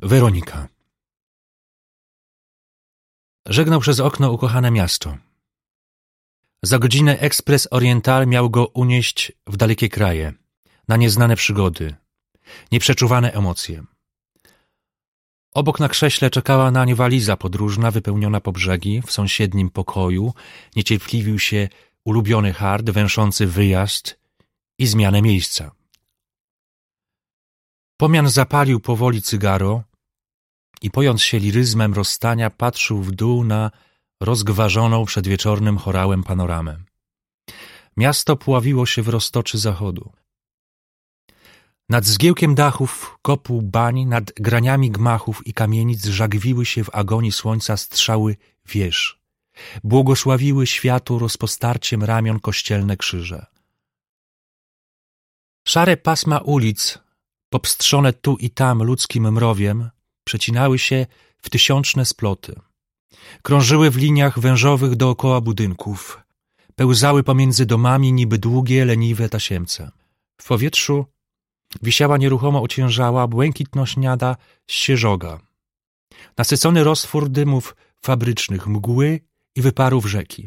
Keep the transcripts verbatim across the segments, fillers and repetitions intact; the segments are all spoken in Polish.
Weronika. Żegnał przez okno ukochane miasto. Za godzinę ekspres Oriental miał go unieść w dalekie kraje, na nieznane przygody, nieprzeczuwane emocje. Obok na krześle czekała nań waliza podróżna wypełniona po brzegi. W sąsiednim pokoju niecierpliwił się ulubiony hart węszący wyjazd i zmianę miejsca. Pomian zapalił powoli cygaro i pojąc się liryzmem rozstania patrzył w dół na rozgwarzoną przed wieczornym chorałem panoramę. Miasto pławiło się w roztoczy zachodu. Nad zgiełkiem dachów, kopuł bań, nad graniami gmachów i kamienic żagwiły się w agonii słońca strzały wież. Błogosławiły światu rozpostarciem ramion kościelne krzyże. Szare pasma ulic, popstrzone tu i tam ludzkim mrowiem, przecinały się w tysiączne sploty. Krążyły w liniach wężowych dookoła budynków. Pełzały pomiędzy domami niby długie, leniwe tasiemce. W powietrzu wisiała nieruchomo ociężała, błękitno-śniada ścieżoga. Nasycony roztwór dymów fabrycznych, mgły i wyparów rzeki.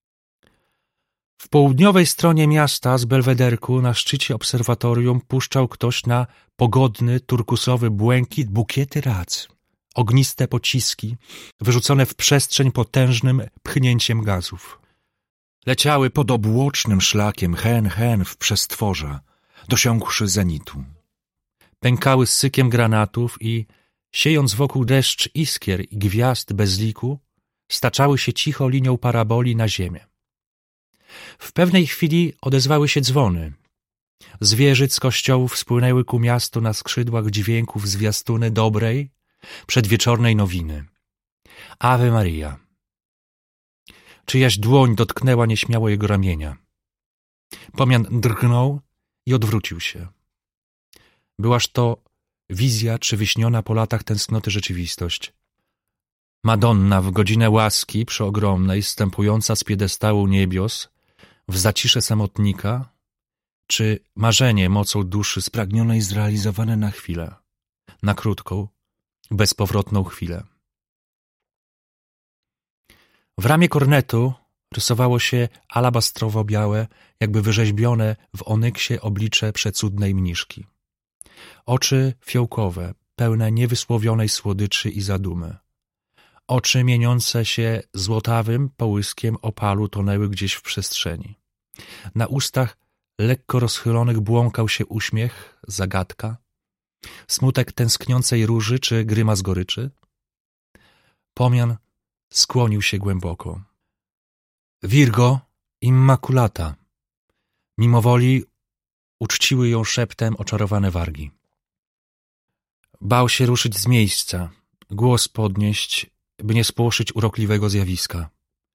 W południowej stronie miasta z belwederku na szczycie obserwatorium puszczał ktoś na pogodny, turkusowy błękit bukiety rac, ogniste pociski, wyrzucone w przestrzeń potężnym pchnięciem gazów. Leciały pod obłocznym szlakiem hen, hen w przestworza, dosiągłszy zenitu. Pękały z sykiem granatów i, siejąc wokół deszcz iskier i gwiazd bez liku, staczały się cicho linią paraboli na ziemię. W pewnej chwili odezwały się dzwony. Z wieżyc z kościołów spłynęły ku miastu na skrzydłach dźwięków zwiastuny dobrej, przedwieczornej nowiny. Ave Maria. Czyjaś dłoń dotknęła nieśmiało jego ramienia. Pomian drgnął i odwrócił się. Byłaż to wizja czy wyśniona po latach tęsknoty rzeczywistość. Madonna w godzinę łaski przeogromnej, zstępująca z piedestału niebios, w zacisze samotnika, czy marzenie mocą duszy spragnione i zrealizowane na chwilę, na krótką, bezpowrotną chwilę. W ramie kornetu rysowało się alabastrowo-białe, jakby wyrzeźbione w onyksie oblicze przecudnej mniszki. Oczy fiołkowe, pełne niewysłowionej słodyczy i zadumy. Oczy mieniące się złotawym połyskiem opalu tonęły gdzieś w przestrzeni. Na ustach lekko rozchylonych błąkał się uśmiech, zagadka, smutek tęskniącej róży czy grymas goryczy. Pomian skłonił się głęboko. Virgo Immaculata. Mimowoli uczciły ją szeptem oczarowane wargi. Bał się ruszyć z miejsca, głos podnieść, by nie spłoszyć urokliwego zjawiska.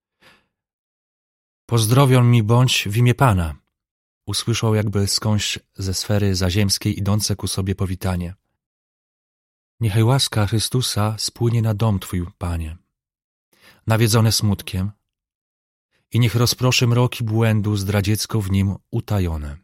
Pozdrowion mi bądź w imię Pana, usłyszał jakby skądś ze sfery zaziemskiej idące ku sobie powitanie. Niechaj łaska Chrystusa spłynie na dom Twój, Panie, nawiedzone smutkiem, i niech rozproszy mroki błędu zdradziecko w nim utajone.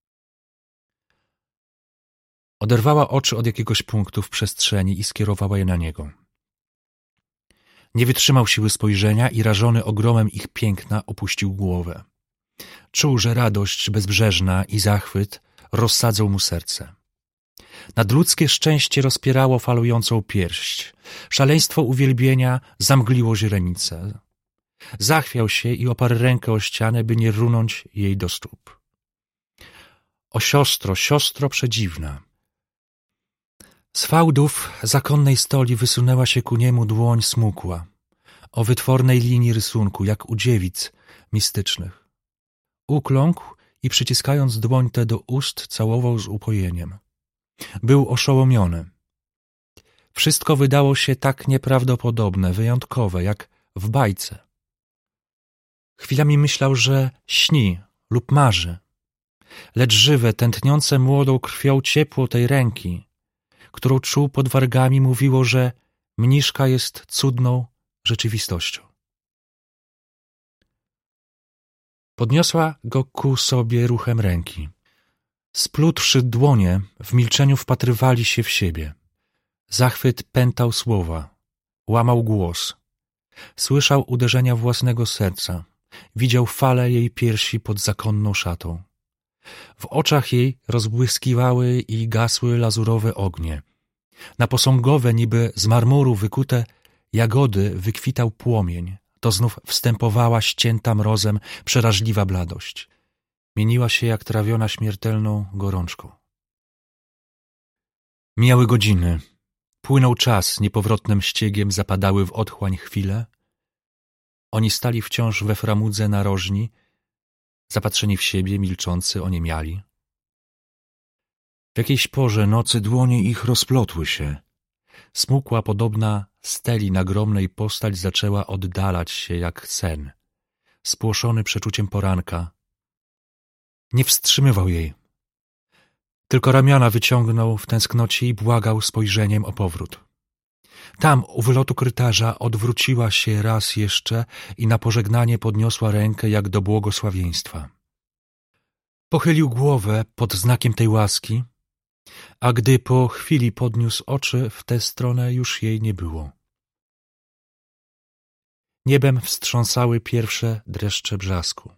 Oderwała oczy od jakiegoś punktu w przestrzeni i skierowała je na niego. Nie wytrzymał siły spojrzenia i rażony ogromem ich piękna opuścił głowę. Czuł, że radość bezbrzeżna i zachwyt rozsadzą mu serce. Nadludzkie szczęście rozpierało falującą pierś. Szaleństwo uwielbienia zamgliło źrenice. Zachwiał się i oparł rękę o ścianę, by nie runąć jej do stóp. O siostro, siostro przedziwna! Z fałdów zakonnej stoli wysunęła się ku niemu dłoń smukła, o wytwornej linii rysunku, jak u dziewic mistycznych. Ukląkł i przyciskając dłoń tę do ust, całował z upojeniem. Był oszołomiony. Wszystko wydało się tak nieprawdopodobne, wyjątkowe, jak w bajce. Chwilami myślał, że śni lub marzy, lecz żywe, tętniące młodą krwią ciepło tej ręki, którą czuł pod wargami, mówiło, że mniszka jest cudną rzeczywistością. Podniosła go ku sobie ruchem ręki. Splutwszy dłonie, w milczeniu wpatrywali się w siebie. Zachwyt pętał słowa, łamał głos. Słyszał uderzenia własnego serca, widział falę jej piersi pod zakonną szatą. W oczach jej rozbłyskiwały i gasły lazurowe ognie. Na posągowe, niby z marmuru wykute jagody wykwitał płomień. To znów wstępowała ścięta mrozem przeraźliwa bladość. Mieniła się jak trawiona śmiertelną gorączką. Mijały godziny. Płynął czas, niepowrotnym ściegiem zapadały w otchłań chwile. Oni stali wciąż we framudze narożni, zapatrzeni w siebie, milczący, oniemiali. W jakiejś porze nocy dłonie ich rozplotły się. Smukła, podobna steli nagromnej postać zaczęła oddalać się jak sen, spłoszony przeczuciem poranka. Nie wstrzymywał jej. Tylko ramiona wyciągnął w tęsknocie i błagał spojrzeniem o powrót. Tam, u wylotu korytarza, odwróciła się raz jeszcze i na pożegnanie podniosła rękę jak do błogosławieństwa. Pochylił głowę pod znakiem tej łaski, a gdy po chwili podniósł oczy, w tę stronę już jej nie było. Niebem wstrząsały pierwsze dreszcze brzasku.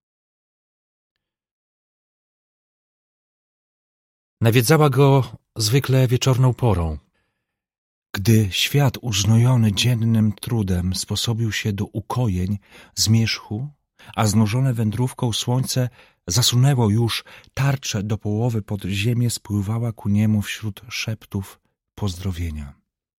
Nawiedzała go zwykle wieczorną porą. Gdy świat uznojony dziennym trudem sposobił się do ukojeń, zmierzchu, a znużone wędrówką słońce zasunęło już tarczę do połowy pod ziemię, spływała ku niemu wśród szeptów pozdrowienia.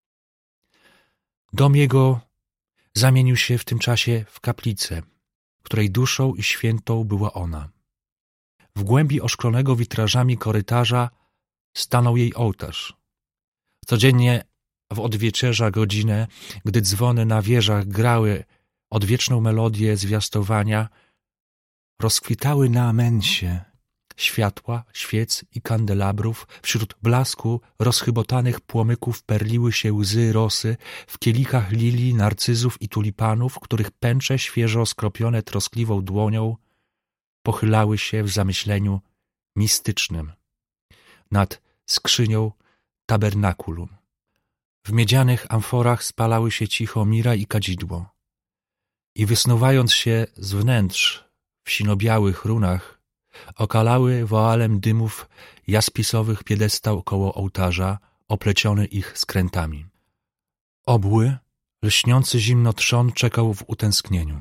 Dom jego zamienił się w tym czasie w kaplicę, której duszą i świętą była ona. W głębi oszklonego witrażami korytarza stanął jej ołtarz. Codziennie w odwieczerza godzinę, gdy dzwony na wieżach grały odwieczną melodię zwiastowania, rozkwitały na amensie światła, świec i kandelabrów, wśród blasku rozchybotanych płomyków perliły się łzy rosy w kielichach lilii, narcyzów i tulipanów, których pęcze świeżo skropione troskliwą dłonią pochylały się w zamyśleniu mistycznym nad skrzynią tabernakulum. W miedzianych amforach spalały się cicho mira i kadzidło i wysnuwając się z wnętrz w sinobiałych runach, okalały woalem dymów jaspisowych piedestał koło ołtarza, opleciony ich skrętami. Obły, lśniący zimno trzon czekał w utęsknieniu.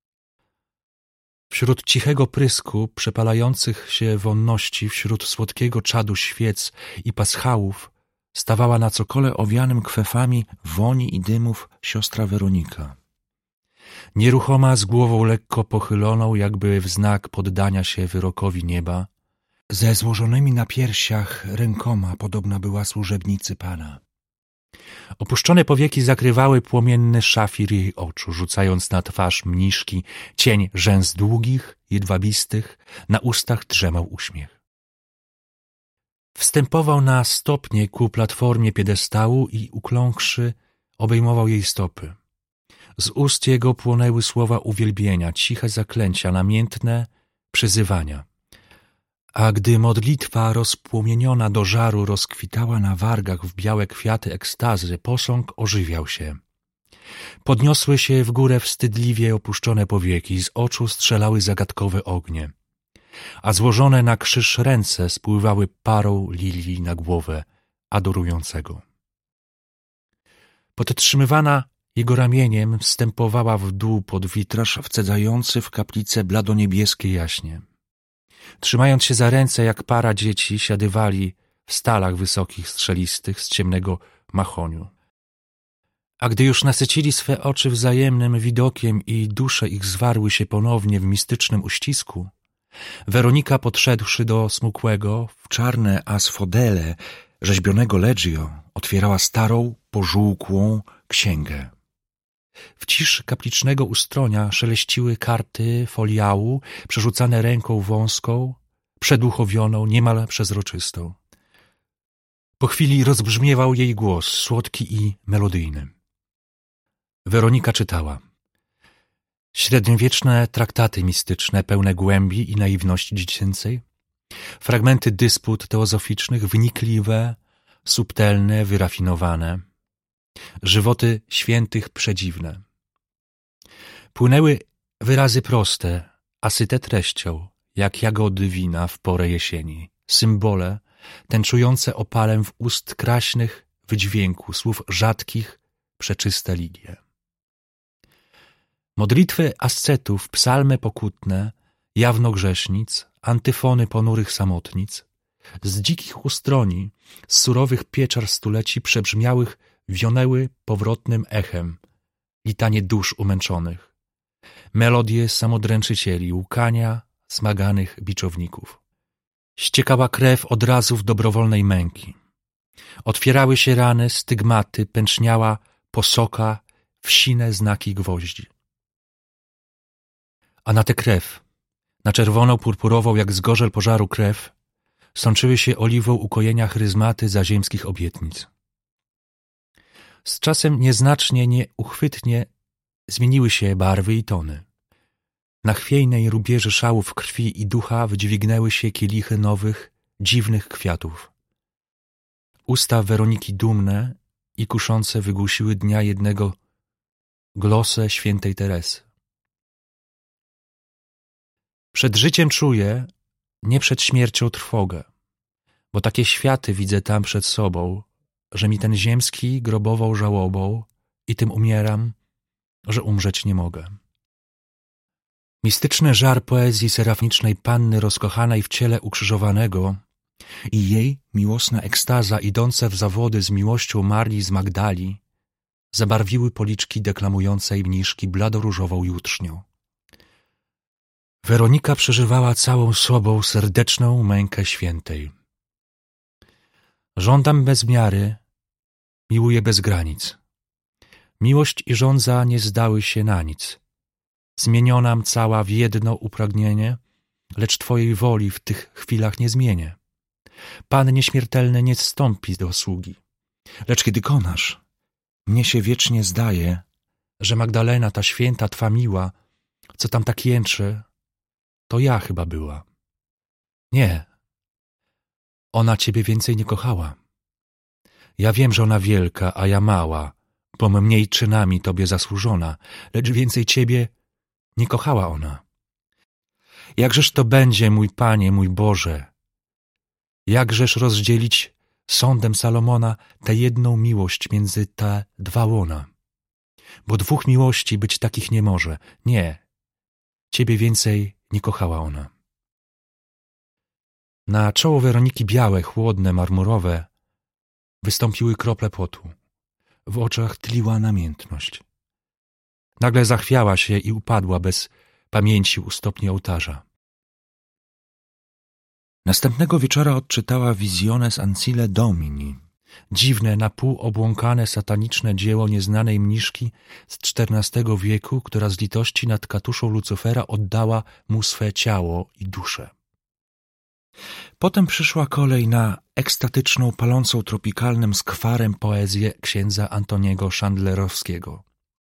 Wśród cichego prysku przepalających się wonności, wśród słodkiego czadu świec i paschałów stawała na cokole owianym kwefami woni i dymów siostra Weronika. Nieruchoma, z głową lekko pochyloną, jakby w znak poddania się wyrokowi nieba, ze złożonymi na piersiach rękoma podobna była służebnicy Pana. Opuszczone powieki zakrywały płomienny szafir jej oczu, rzucając na twarz mniszki cień rzęs długich, jedwabistych, na ustach drzemał uśmiech. Wstępował na stopnie ku platformie piedestału i ukląkłszy obejmował jej stopy. Z ust jego płonęły słowa uwielbienia, ciche zaklęcia, namiętne przyzywania. A gdy modlitwa rozpłomieniona do żaru rozkwitała na wargach w białe kwiaty ekstazy, posąg ożywiał się. Podniosły się w górę wstydliwie opuszczone powieki, z oczu strzelały zagadkowe ognie, a złożone na krzyż ręce spływały parą lilii na głowę adorującego. Podtrzymywana jego ramieniem wstępowała w dół pod witraż wcedzający w kaplicę bladoniebieskie jaśnie. Trzymając się za ręce jak para dzieci, siadywali w stalach wysokich, strzelistych, z ciemnego mahoniu. A gdy już nasycili swe oczy wzajemnym widokiem i dusze ich zwarły się ponownie w mistycznym uścisku, Weronika, podszedłszy do smukłego, w czarne asfodele rzeźbionego leggio, otwierała starą, pożółkłą księgę. W ciszy kaplicznego ustronia szeleściły karty foliału, przerzucane ręką wąską, przeduchowioną, niemal przezroczystą. Po chwili rozbrzmiewał jej głos, słodki i melodyjny. Weronika czytała. Średniowieczne traktaty mistyczne, pełne głębi i naiwności dziecięcej, fragmenty dysput teozoficznych, wnikliwe, subtelne, wyrafinowane, żywoty świętych przedziwne. Płynęły wyrazy proste, a syte treścią, jak jagody wina w porę jesieni, symbole tęczujące opalem w ust kraśnych wydźwięku słów rzadkich, przeczyste lilie. Modlitwy ascetów, psalmy pokutne, jawno grzesznic, antyfony ponurych samotnic, z dzikich ustroni, z surowych pieczar stuleci przebrzmiałych wionęły powrotnym echem, litanie dusz umęczonych, melodie samodręczycieli, łkania zmaganych biczowników. Ściekała krew odrazów dobrowolnej męki. Otwierały się rany, stygmaty, pęczniała posoka, wsine znaki gwoździ. A na tę krew, na czerwoną, purpurową jak zgorzel pożaru krew, sączyły się oliwą ukojenia chryzmaty zaziemskich obietnic. Z czasem nieznacznie, nieuchwytnie zmieniły się barwy i tony. Na chwiejnej rubieży szałów krwi i ducha wydźwignęły się kielichy nowych, dziwnych kwiatów. Usta Weroniki dumne i kuszące wygłosiły dnia jednego glosę świętej Teresy. Przed życiem czuję, nie przed śmiercią trwogę, bo takie światy widzę tam przed sobą, że mi ten ziemski grobową żałobą i tym umieram, że umrzeć nie mogę. Mistyczny żar poezji serafnicznej Panny rozkochanej w ciele ukrzyżowanego i jej miłosna ekstaza idące w zawody z miłością Marii z Magdali zabarwiły policzki deklamującej mniszki bladoróżową jutrznią. Weronika przeżywała całą sobą serdeczną mękę świętej. Żądam bez miary, miłuję bez granic. Miłość i żądza nie zdały się na nic. Zmienionam cała w jedno upragnienie, lecz Twojej woli w tych chwilach nie zmienię. Pan nieśmiertelny nie zstąpi do sługi, lecz kiedy konasz, mnie się wiecznie zdaje, że Magdalena, ta święta Twa miła, co tam tak jęczy, to ja chyba była. Nie, ona Ciebie więcej nie kochała. Ja wiem, że ona wielka, a ja mała, bo mniej czynami Tobie zasłużona, lecz więcej Ciebie nie kochała ona. Jakżeż to będzie, mój Panie, mój Boże? Jakżeż rozdzielić sądem Salomona tę jedną miłość między te dwa łona? Bo dwóch miłości być takich nie może. Nie, Ciebie więcej nie kochała ona. Na czoło Weroniki białe, chłodne, marmurowe wystąpiły krople potu. W oczach tliła namiętność. Nagle zachwiała się i upadła bez pamięci u stopni ołtarza. Następnego wieczora odczytała Visiones Ancile Domini, dziwne, na pół obłąkane, sataniczne dzieło nieznanej mniszki z czternastego wieku, która z litości nad katuszą Lucyfera oddała mu swe ciało i duszę. Potem przyszła kolej na ekstatyczną, palącą tropikalnym skwarem poezję księdza Antoniego Szandlerowskiego.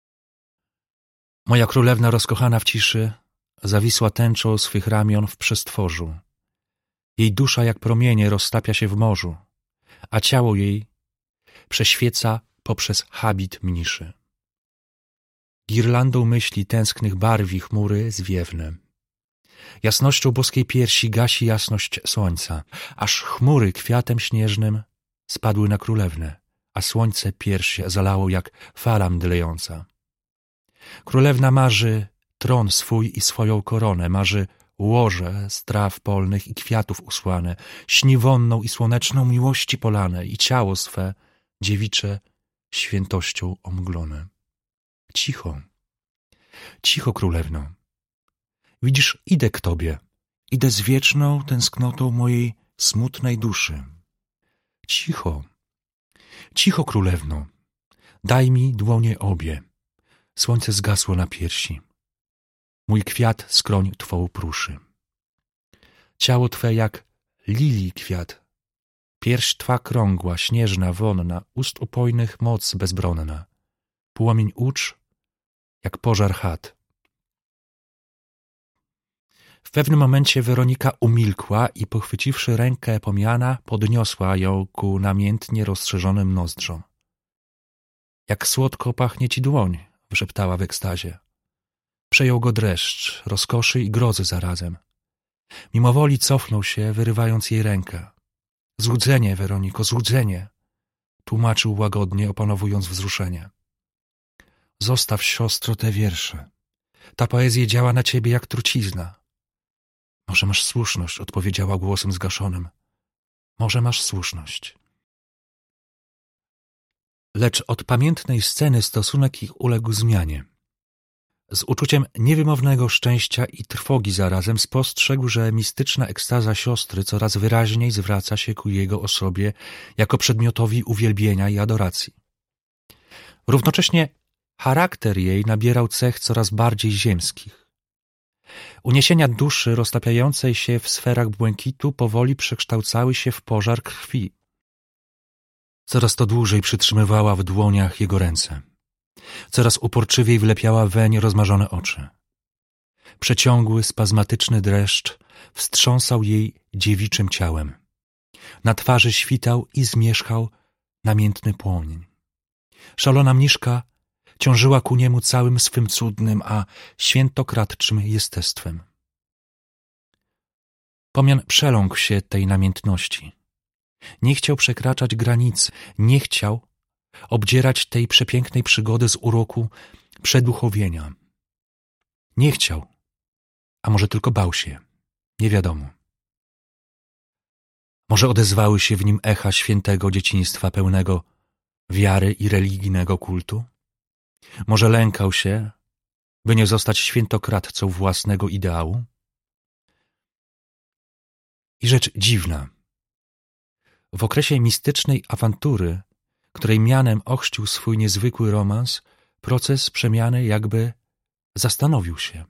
Moja królewna rozkochana w ciszy zawisła tęczą swych ramion w przestworzu. Jej dusza jak promienie roztapia się w morzu, a ciało jej prześwieca poprzez habit mniszy. Girlandą myśli tęsknych barwi chmury zwiewne. Jasnością boskiej piersi gasi jasność słońca, aż chmury kwiatem śnieżnym spadły na królewnę, a słońce pierś zalało jak fala mdlejąca. Królewna marzy tron swój i swoją koronę, marzy łoże z traw polnych i kwiatów usłane, śni wonną i słoneczną miłości polane i ciało swe dziewicze świętością omglone. Cicho, cicho, królewno. Widzisz, idę k Tobie, idę z wieczną tęsknotą mojej smutnej duszy. Cicho, cicho, królewno, daj mi dłonie obie. Słońce zgasło na piersi. Mój kwiat skroń Twą pruszy. Ciało Twe jak lilii kwiat. Pierś Twa krągła, śnieżna, wonna, ust upojnych moc bezbronna. Płomień ucz jak pożar chat. W pewnym momencie Weronika umilkła i pochwyciwszy rękę Pomiana, podniosła ją ku namiętnie rozszerzonym nozdrzom. Jak słodko pachnie ci dłoń, wyszeptała w ekstazie. Przejął go dreszcz, rozkoszy i grozy zarazem. Mimowoli cofnął się, wyrywając jej rękę. Złudzenie, Weroniko, złudzenie, tłumaczył łagodnie, opanowując wzruszenie. Zostaw, siostro, te wiersze. Ta poezja działa na ciebie jak trucizna. Może masz słuszność, odpowiedziała głosem zgaszonym. Może masz słuszność. Lecz od pamiętnej sceny stosunek ich uległ zmianie. Z uczuciem niewymownego szczęścia i trwogi zarazem spostrzegł, że mistyczna ekstaza siostry coraz wyraźniej zwraca się ku jego osobie jako przedmiotowi uwielbienia i adoracji. Równocześnie charakter jej nabierał cech coraz bardziej ziemskich. Uniesienia duszy roztapiającej się w sferach błękitu powoli przekształcały się w pożar krwi. Coraz to dłużej przytrzymywała w dłoniach jego ręce. Coraz uporczywiej wlepiała weń rozmarzone oczy. Przeciągły, spazmatyczny dreszcz wstrząsał jej dziewiczym ciałem. Na twarzy świtał i zmierzchał namiętny płomień. Szalona mniszka ciążyła ku niemu całym swym cudnym, a świętokradczym jestestwem. Pomian przeląkł się tej namiętności. Nie chciał przekraczać granicy, nie chciał obdzierać tej przepięknej przygody z uroku przeduchowienia. Nie chciał, a może tylko bał się, nie wiadomo. Może odezwały się w nim echa świętego dzieciństwa pełnego wiary i religijnego kultu? Może lękał się, by nie zostać świętokradcą własnego ideału? I rzecz dziwna. W okresie mistycznej awantury, której mianem ochrzcił swój niezwykły romans, proces przemiany jakby zastanowił się.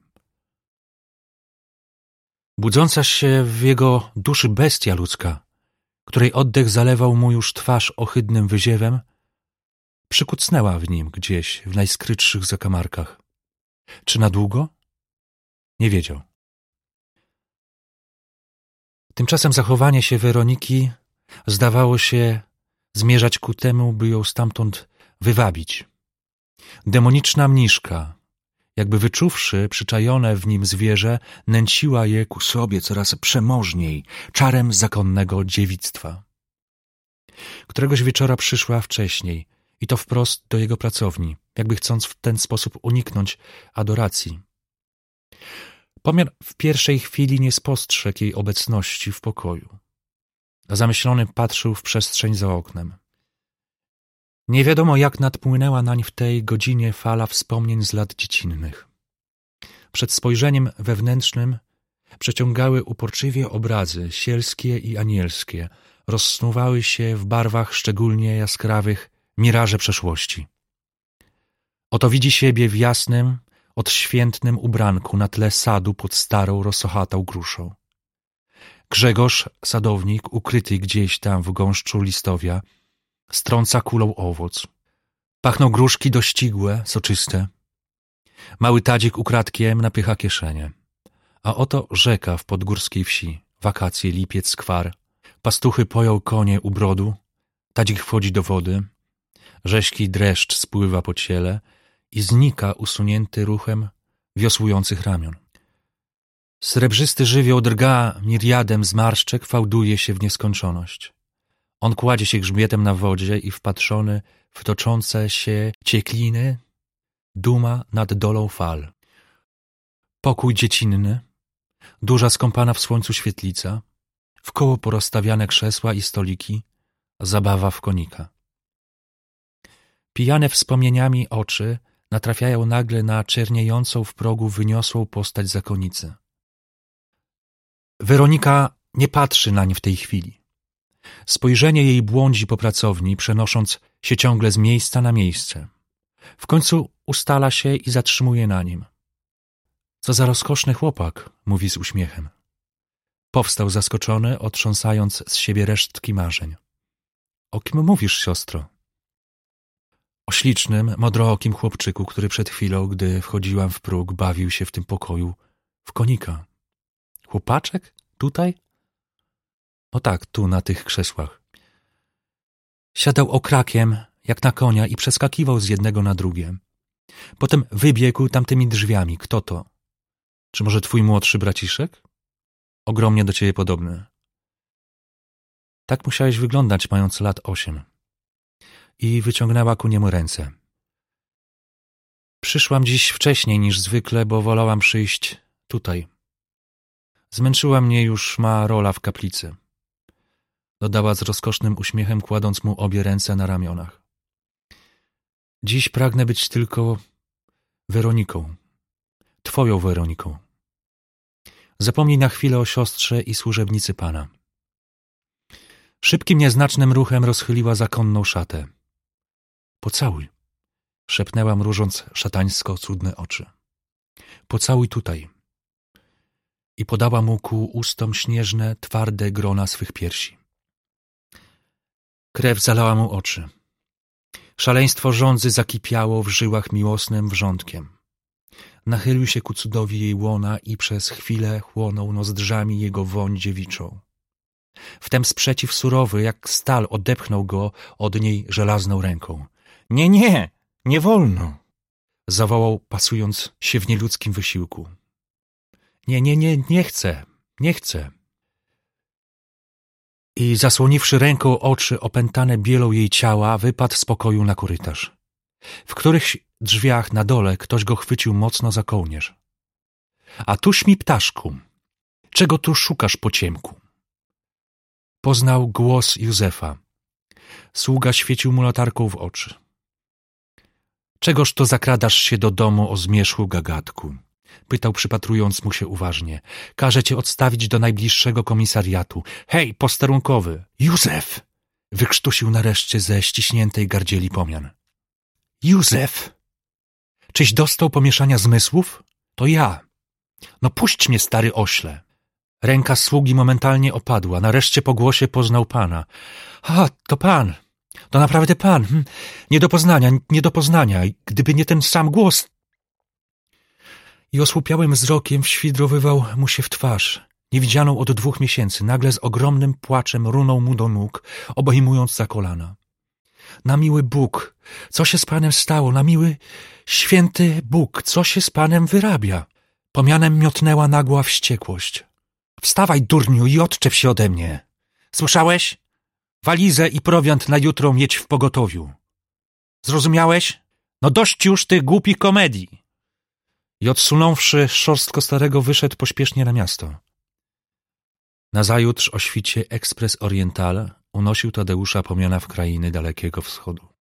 Budząca się w jego duszy bestia ludzka, której oddech zalewał mu już twarz ohydnym wyziewem, przykucnęła w nim gdzieś w najskrytszych zakamarkach. Czy na długo? Nie wiedział. Tymczasem zachowanie się Weroniki zdawało się zmierzać ku temu, by ją stamtąd wywabić. Demoniczna mniszka, jakby wyczuwszy przyczajone w nim zwierzę, nęciła je ku sobie coraz przemożniej, czarem zakonnego dziewictwa. Któregoś wieczora przyszła wcześniej, i to wprost do jego pracowni, jakby chcąc w ten sposób uniknąć adoracji. Pomiar w pierwszej chwili nie spostrzegł jej obecności w pokoju. Zamyślony patrzył w przestrzeń za oknem. Nie wiadomo, jak nadpłynęła nań w tej godzinie fala wspomnień z lat dziecinnych. Przed spojrzeniem wewnętrznym przeciągały uporczywie obrazy sielskie i anielskie, rozsnuwały się w barwach szczególnie jaskrawych miraże przeszłości. Oto widzi siebie w jasnym, odświętnym ubranku na tle sadu pod starą, rozsochatą gruszą. Grzegorz, sadownik, ukryty gdzieś tam w gąszczu listowia, strąca kulą owoc. Pachną gruszki dościgłe, soczyste. Mały tadzik ukradkiem napycha kieszenie. A oto rzeka w podgórskiej wsi, wakacje, lipiec, skwar. Pastuchy poją konie u brodu, tadzik wchodzi do wody, rzeźki dreszcz spływa po ciele i znika usunięty ruchem wiosłujących ramion. Srebrzysty żywioł drga miriadem zmarszczek, fałduje się w nieskończoność. On kładzie się grzbietem na wodzie i wpatrzony w toczące się ciekliny duma nad dolą fal. Pokój dziecinny, duża skąpana w słońcu świetlica, wkoło porozstawiane krzesła i stoliki, zabawa w konika. Pijane wspomnieniami oczy natrafiają nagle na czerniejącą w progu wyniosłą postać zakonicy. Weronika nie patrzy nań w tej chwili. Spojrzenie jej błądzi po pracowni, przenosząc się ciągle z miejsca na miejsce. W końcu ustala się i zatrzymuje na nim. Co za rozkoszny chłopak, mówi z uśmiechem. Powstał zaskoczony, otrząsając z siebie resztki marzeń. O kim mówisz, siostro? O ślicznym, modrookim chłopczyku, który przed chwilą, gdy wchodziłam w próg, bawił się w tym pokoju w konika. Chłopaczek? Tutaj? No tak, tu, na tych krzesłach. Siadał okrakiem, jak na konia i przeskakiwał z jednego na drugie. Potem wybiegł tamtymi drzwiami. Kto to? Czy może twój młodszy braciszek? Ogromnie do ciebie podobny. Tak musiałeś wyglądać, mając lat osiem. I wyciągnęła ku niemu ręce. Przyszłam dziś wcześniej niż zwykle, bo wolałam przyjść tutaj. Zmęczyła mnie już ma rola w kaplicy. Dodała z rozkosznym uśmiechem, kładąc mu obie ręce na ramionach. Dziś pragnę być tylko Weroniką. Twoją Weroniką. Zapomnij na chwilę o siostrze i służebnicy Pana. Szybkim, nieznacznym ruchem rozchyliła zakonną szatę. Pocałuj, szepnęła mrużąc szatańsko cudne oczy. Pocałuj tutaj. I podała mu ku ustom śnieżne, twarde grona swych piersi. Krew zalała mu oczy. Szaleństwo żądzy zakipiało w żyłach miłosnym wrzątkiem. Nachylił się ku cudowi jej łona i przez chwilę chłonął nozdrzami jego woń dziewiczą. Wtem sprzeciw surowy, jak stal, odepchnął go od niej żelazną ręką. — Nie, nie, nie wolno! — zawołał, pasując się w nieludzkim wysiłku. — Nie, nie, nie, nie chcę, nie chcę. I zasłoniwszy ręką oczy opętane bielą jej ciała, wypadł z pokoju na korytarz. W którychś drzwiach na dole ktoś go chwycił mocno za kołnierz. — A tuż mi, ptaszku, czego tu szukasz po ciemku? Poznał głos Józefa. Sługa świecił mu latarką w oczy. — Czegoż to zakradasz się do domu o zmierzchu gagatku? — pytał, przypatrując mu się uważnie. — Każę cię odstawić do najbliższego komisariatu. Hej, posterunkowy! Józef! — wykrztusił nareszcie ze ściśniętej gardzieli pomian. — Józef! Czyś dostał pomieszania zmysłów? To ja. No puść mnie, stary ośle. Ręka sługi momentalnie opadła. Nareszcie po głosie poznał pana. — A, to pan! To naprawdę pan! Hm. Nie do poznania, nie do poznania. Gdyby nie ten sam głos... I osłupiałym wzrokiem wświdrowywał mu się w twarz, niewidzianą od dwóch miesięcy. Nagle z ogromnym płaczem runął mu do nóg, obejmując za kolana. Na miły Bóg, co się z panem stało? Na miły, święty Bóg, co się z panem wyrabia? Pomianem miotnęła nagła wściekłość. Wstawaj, durniu, i odczep się ode mnie. Słyszałeś? Walizę i prowiant na jutro mieć w pogotowiu. Zrozumiałeś? No dość już tych głupich komedii. I odsunąwszy szorstko starego, wyszedł pośpiesznie na miasto. Nazajutrz o świcie ekspres Oriental unosił Tadeusza pomiana w krainy Dalekiego Wschodu.